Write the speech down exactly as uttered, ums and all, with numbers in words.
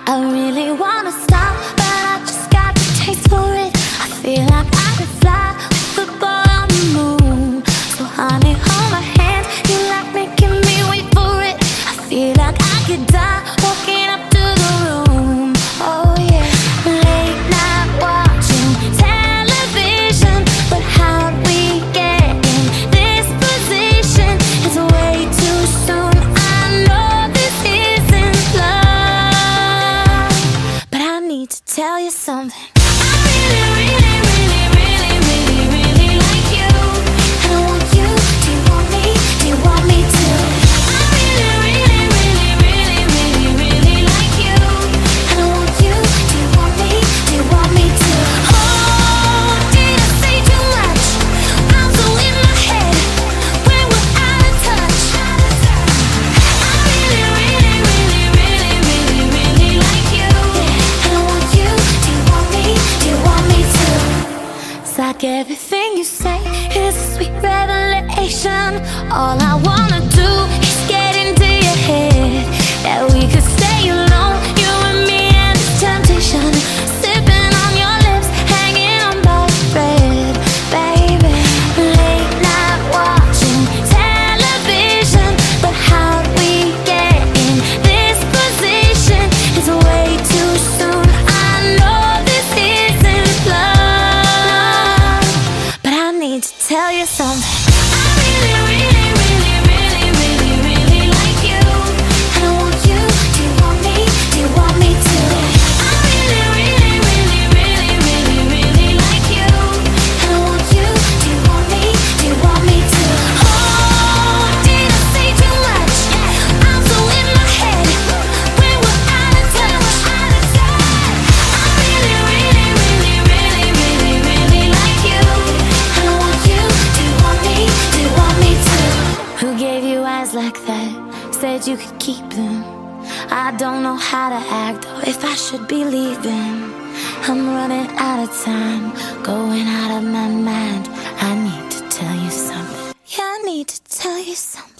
I really wanna stop, but I just got the taste for it. I feel like I could fly with the ball on the moon. So honey, hold my hand, you like making me wait for it. I feel like I could die walking up to the room. Oh yeah, late night watching television, but how'd we get in this position? It's way too soon, I know this isn't love, but I need to tell you something. Like everything you say is a sweet revelation. All I wanna do is get into your head, that we could stay alone, you and me and this temptation, sipping on your lips, hanging on by a thread, baby. Late night watching television, but how'd we get in this position? It's way too soon, I know this isn't love, to tell you something. I really, really, really, really, really, really like you, and I want you. Do you want me? Do you want me to? I really, really, really, really, really, really like you, and I want you. Do you want me? Do you want me to? Oh, did I say too much? I'm so in my head when we're out of touch. I really, really, really, really, really, really like you. Who gave you eyes like that? Said you could keep them. I don't know how to act or if I should be leaving. I'm running out of time, going out of my mind. I need to tell you something. Yeah, I need to tell you something.